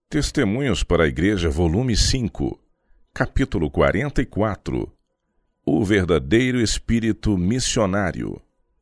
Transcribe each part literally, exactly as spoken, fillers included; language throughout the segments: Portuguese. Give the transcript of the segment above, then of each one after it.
Testemunhos para a Igreja, volume cinco, capítulo quarenta e quatro. O verdadeiro espírito missionário.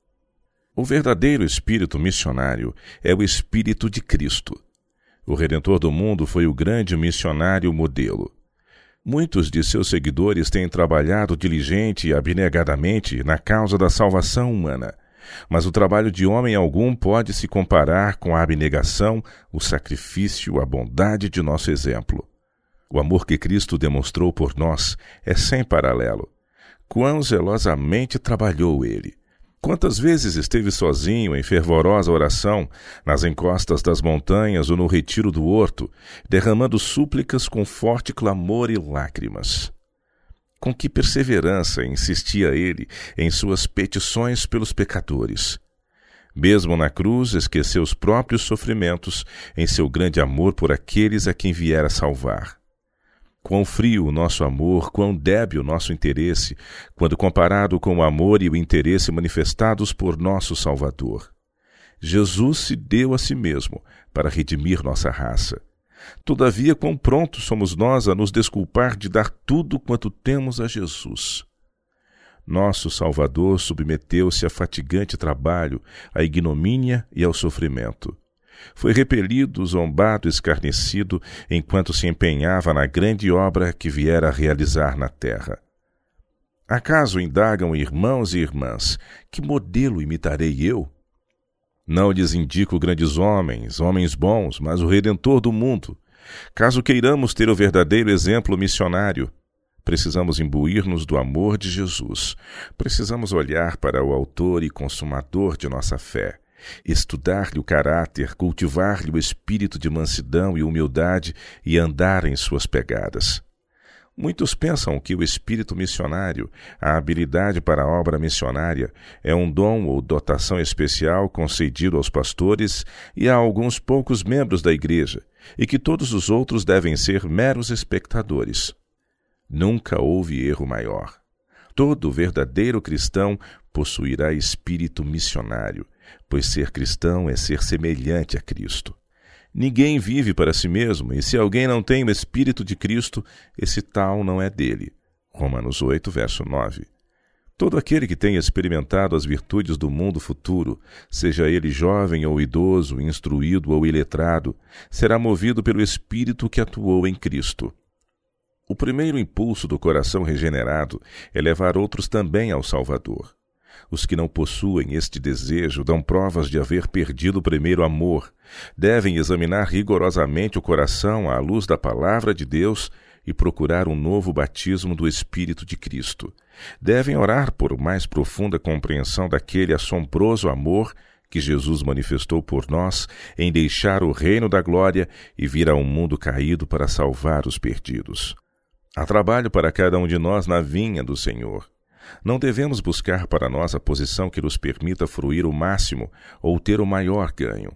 O verdadeiro espírito missionário é o Espírito de Cristo. O Redentor do mundo foi o grande missionário modelo. Muitos de seus seguidores têm trabalhado diligente e abnegadamente na causa da salvação humana. Mas o trabalho de homem algum pode se comparar com a abnegação, o sacrifício, a bondade de nosso exemplo. O amor que Cristo demonstrou por nós é sem paralelo. Quão zelosamente trabalhou ele! Quantas vezes esteve sozinho em fervorosa oração, nas encostas das montanhas ou no retiro do horto, derramando súplicas com forte clamor e lágrimas. Com que perseverança insistia ele em suas petições pelos pecadores. Mesmo na cruz, esqueceu os próprios sofrimentos em seu grande amor por aqueles a quem viera salvar. Quão frio o nosso amor, quão débil o nosso interesse, quando comparado com o amor e o interesse manifestados por nosso Salvador. Jesus se deu a si mesmo para redimir nossa raça. Todavia, quão prontos somos nós a nos desculpar de dar tudo quanto temos a Jesus. Nosso Salvador submeteu-se a fatigante trabalho, à ignomínia e ao sofrimento. Foi repelido, zombado, escarnecido, enquanto se empenhava na grande obra que viera a realizar na terra. Acaso indagam irmãos e irmãs, que modelo imitarei eu? Não lhes indico grandes homens, homens bons, mas o Redentor do mundo. Caso queiramos ter o verdadeiro exemplo missionário, precisamos imbuir-nos do amor de Jesus. Precisamos olhar para o autor e consumador de nossa fé, estudar-lhe o caráter, cultivar-lhe o espírito de mansidão e humildade e andar em suas pegadas. Muitos pensam que o espírito missionário, a habilidade para a obra missionária, é um dom ou dotação especial concedido aos pastores e a alguns poucos membros da igreja, e que todos os outros devem ser meros espectadores. Nunca houve erro maior. Todo verdadeiro cristão possuirá espírito missionário, pois ser cristão é ser semelhante a Cristo. Ninguém vive para si mesmo, e se alguém não tem o Espírito de Cristo, esse tal não é dele. Romanos oito, verso nove. Todo aquele que tenha experimentado as virtudes do mundo futuro, seja ele jovem ou idoso, instruído ou iletrado, será movido pelo Espírito que atuou em Cristo. O primeiro impulso do coração regenerado é levar outros também ao Salvador. Os que não possuem este desejo dão provas de haver perdido o primeiro amor. Devem examinar rigorosamente o coração à luz da palavra de Deus e procurar um novo batismo do Espírito de Cristo. Devem orar por mais profunda compreensão daquele assombroso amor que Jesus manifestou por nós em deixar o reino da glória e vir a um mundo caído para salvar os perdidos. Há trabalho para cada um de nós na vinha do Senhor. Não devemos buscar para nós a posição que nos permita fruir o máximo ou ter o maior ganho.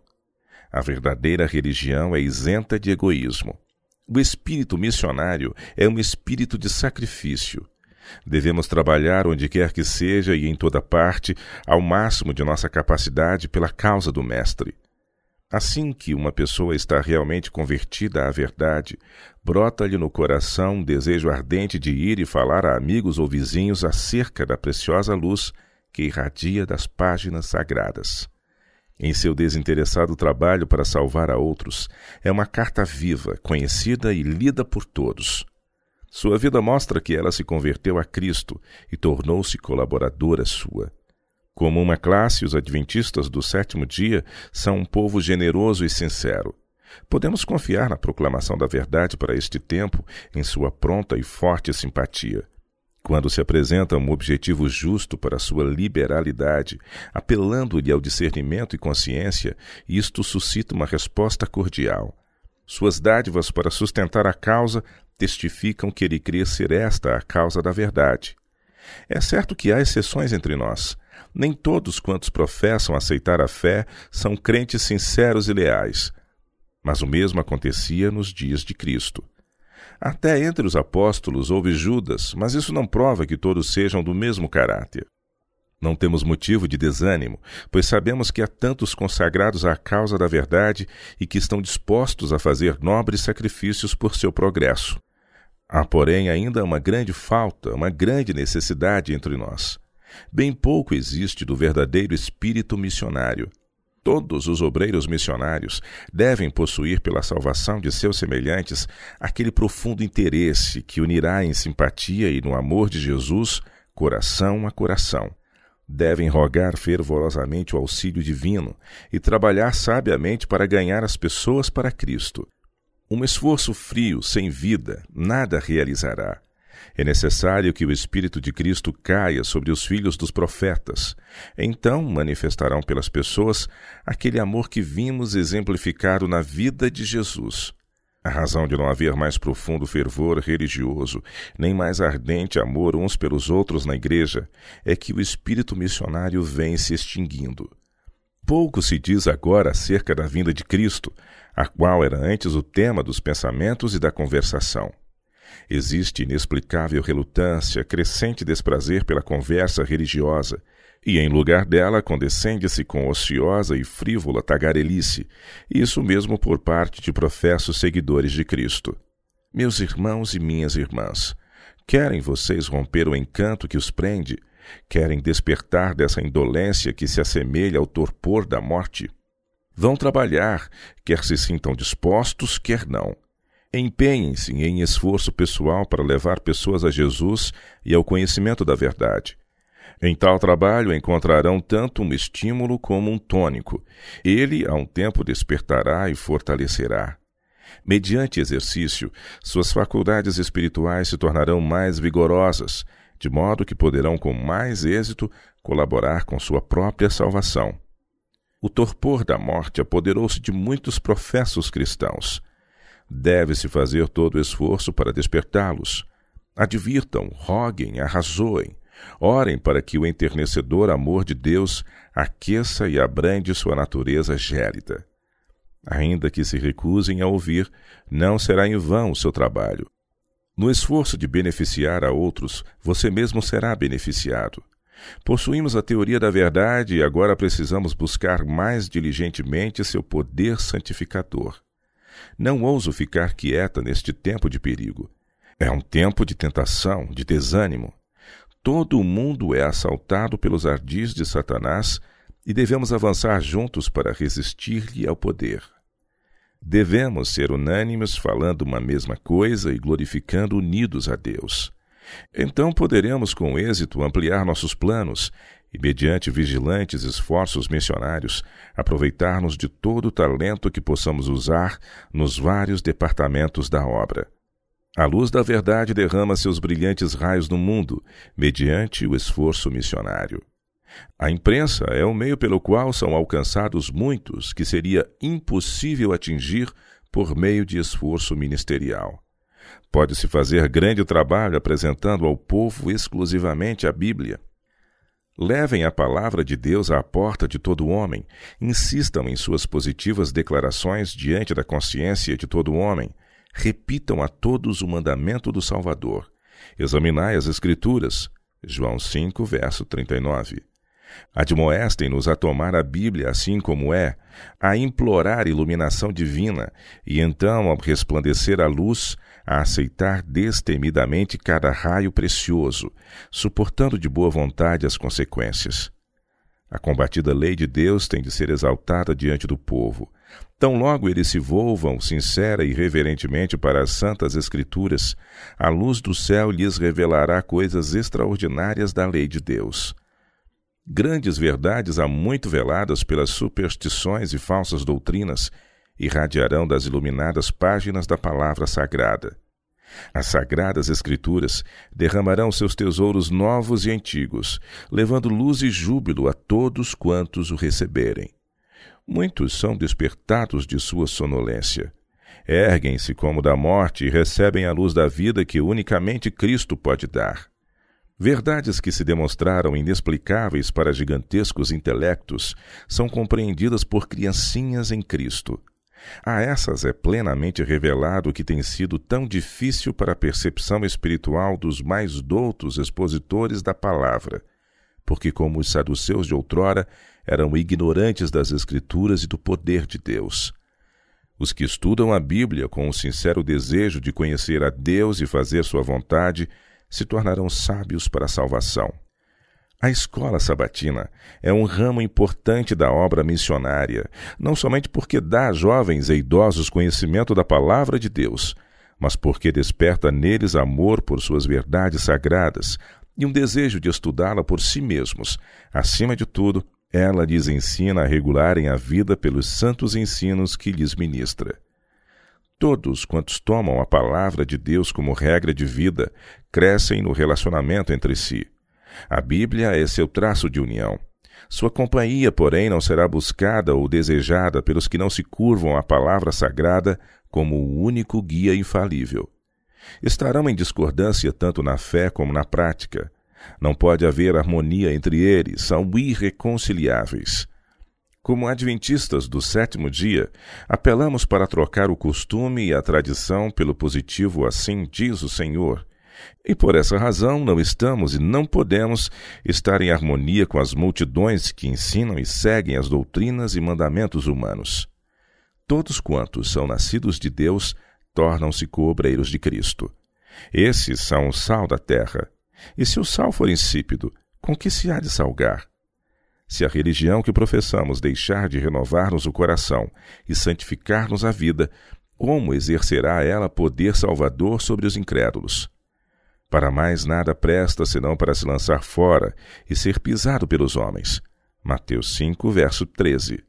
A verdadeira religião é isenta de egoísmo. O espírito missionário é um espírito de sacrifício. Devemos trabalhar onde quer que seja e em toda parte, ao máximo de nossa capacidade pela causa do Mestre. Assim que uma pessoa está realmente convertida à verdade, brota-lhe no coração um desejo ardente de ir e falar a amigos ou vizinhos acerca da preciosa luz que irradia das páginas sagradas. Em seu desinteressado trabalho para salvar a outros, é uma carta viva, conhecida e lida por todos. Sua vida mostra que ela se converteu a Cristo e tornou-se colaboradora sua. Como uma classe, os adventistas do sétimo dia são um povo generoso e sincero. Podemos confiar na proclamação da verdade para este tempo em sua pronta e forte simpatia. Quando se apresenta um objetivo justo para sua liberalidade, apelando-lhe ao discernimento e consciência, isto suscita uma resposta cordial. Suas dádivas para sustentar a causa testificam que ele crê ser esta a causa da verdade. É certo que há exceções entre nós. Nem todos quantos professam aceitar a fé são crentes sinceros e leais. Mas o mesmo acontecia nos dias de Cristo. Até entre os apóstolos houve Judas, mas isso não prova que todos sejam do mesmo caráter. Não temos motivo de desânimo, pois sabemos que há tantos consagrados à causa da verdade e que estão dispostos a fazer nobres sacrifícios por seu progresso. Há, porém, ainda uma grande falta, uma grande necessidade entre nós. Bem pouco existe do verdadeiro espírito missionário. Todos os obreiros missionários devem possuir pela salvação de seus semelhantes aquele profundo interesse que unirá em simpatia e no amor de Jesus, coração a coração. Devem rogar fervorosamente o auxílio divino e trabalhar sabiamente para ganhar as pessoas para Cristo. Um esforço frio, sem vida, nada realizará. É necessário que o Espírito de Cristo caia sobre os filhos dos profetas. Então manifestarão pelas pessoas aquele amor que vimos exemplificado na vida de Jesus. A razão de não haver mais profundo fervor religioso, nem mais ardente amor uns pelos outros na igreja, é que o espírito missionário vem se extinguindo. Pouco se diz agora acerca da vinda de Cristo, a qual era antes o tema dos pensamentos e da conversação. Existe inexplicável relutância, crescente desprazer pela conversa religiosa, e em lugar dela condescende-se com ociosa e frívola tagarelice, isso mesmo por parte de professos seguidores de Cristo. Meus irmãos e minhas irmãs, querem vocês romper o encanto que os prende? Querem despertar dessa indolência que se assemelha ao torpor da morte? Vão trabalhar, quer se sintam dispostos, quer não. Empenhem-se em esforço pessoal para levar pessoas a Jesus e ao conhecimento da verdade. Em tal trabalho encontrarão tanto um estímulo como um tônico. Ele, a um tempo, despertará e fortalecerá. Mediante exercício, suas faculdades espirituais se tornarão mais vigorosas, de modo que poderão com mais êxito colaborar com sua própria salvação. O torpor da morte apoderou-se de muitos professos cristãos. Deve-se fazer todo o esforço para despertá-los. Advirtam, roguem, arrazoem, orem para que o enternecedor amor de Deus aqueça e abrande sua natureza gélida. Ainda que se recusem a ouvir, não será em vão o seu trabalho. No esforço de beneficiar a outros, você mesmo será beneficiado. Possuímos a teoria da verdade e agora precisamos buscar mais diligentemente seu poder santificador. Não ouso ficar quieta neste tempo de perigo. É um tempo de tentação, de desânimo. Todo o mundo é assaltado pelos ardis de Satanás e devemos avançar juntos para resistir-lhe ao poder. Devemos ser unânimes, falando uma mesma coisa e glorificando unidos a Deus. Então poderemos com êxito ampliar nossos planos e, mediante vigilantes esforços missionários, aproveitar-nos de todo o talento que possamos usar nos vários departamentos da obra. A luz da verdade derrama seus brilhantes raios no mundo, mediante o esforço missionário. A imprensa é o meio pelo qual são alcançados muitos que seria impossível atingir por meio de esforço ministerial. Pode-se fazer grande trabalho apresentando ao povo exclusivamente a Bíblia. Levem a palavra de Deus à porta de todo homem, insistam em suas positivas declarações diante da consciência de todo homem, repitam a todos o mandamento do Salvador. Examinai as Escrituras. João cinco, verso trinta e nove. Admoestem-nos a tomar a Bíblia assim como é, a implorar iluminação divina e então, ao resplandecer a luz, a aceitar destemidamente cada raio precioso, suportando de boa vontade as consequências. A combatida lei de Deus tem de ser exaltada diante do povo. Tão logo eles se volvam sincera e reverentemente para as santas Escrituras, a luz do céu lhes revelará coisas extraordinárias da lei de Deus. Grandes verdades há muito veladas pelas superstições e falsas doutrinas irradiarão das iluminadas páginas da palavra sagrada. As sagradas Escrituras derramarão seus tesouros novos e antigos, levando luz e júbilo a todos quantos o receberem. Muitos são despertados de sua sonolência. Erguem-se como da morte e recebem a luz da vida que unicamente Cristo pode dar. Verdades que se demonstraram inexplicáveis para gigantescos intelectos são compreendidas por criancinhas em Cristo. A essas é plenamente revelado o que tem sido tão difícil para a percepção espiritual dos mais doutos expositores da palavra. porque, como os saduceus de outrora, eram ignorantes das Escrituras e do poder de Deus. Os que estudam a Bíblia com o sincero desejo de conhecer a Deus e fazer sua vontade se tornarão sábios para a salvação. A escola sabatina é um ramo importante da obra missionária, não somente porque dá a jovens e idosos conhecimento da palavra de Deus, mas porque desperta neles amor por suas verdades sagradas e um desejo de estudá-la por si mesmos. Acima de tudo, ela lhes ensina a regularem a vida pelos santos ensinos que lhes ministra. Todos quantos tomam a palavra de Deus como regra de vida crescem no relacionamento entre si. A Bíblia é seu traço de união. Sua companhia, porém, não será buscada ou desejada pelos que não se curvam à palavra sagrada como o único guia infalível. Estarão em discordância tanto na fé como na prática. Não pode haver harmonia entre eles, são irreconciliáveis. Como adventistas do sétimo dia, apelamos para trocar o costume e a tradição pelo positivo assim diz o Senhor. E por essa razão não estamos e não podemos estar em harmonia com as multidões que ensinam e seguem as doutrinas e mandamentos humanos. Todos quantos são nascidos de Deus tornam-se coobreiros de Cristo. Esses são o sal da terra. E se o sal for insípido, com que se há de salgar? Se a religião que professamos deixar de renovar-nos o coração e santificar-nos a vida, como exercerá ela poder salvador sobre os incrédulos? Para mais nada presta senão para se lançar fora e ser pisado pelos homens. Mateus cinco, verso treze.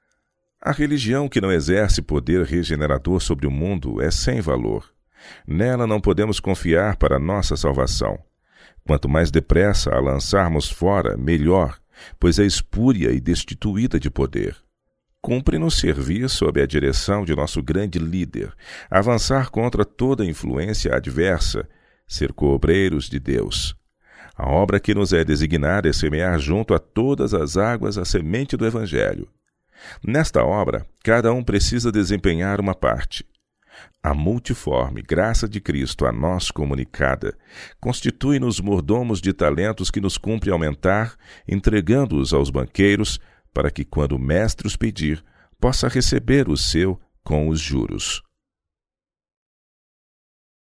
A religião que não exerce poder regenerador sobre o mundo é sem valor. Nela não podemos confiar para nossa salvação. Quanto mais depressa a lançarmos fora, melhor, pois é espúria e destituída de poder. Cumpre-nos servir sob a direção de nosso grande líder, avançar contra toda influência adversa, ser coobreiros de Deus. A obra que nos é designada é semear junto a todas as águas a semente do Evangelho. Nesta obra, cada um precisa desempenhar uma parte. A multiforme graça de Cristo a nós comunicada constitui-nos mordomos de talentos que nos cumpre aumentar, entregando-os aos banqueiros, para que, quando o mestre os pedir, possa receber o seu com os juros.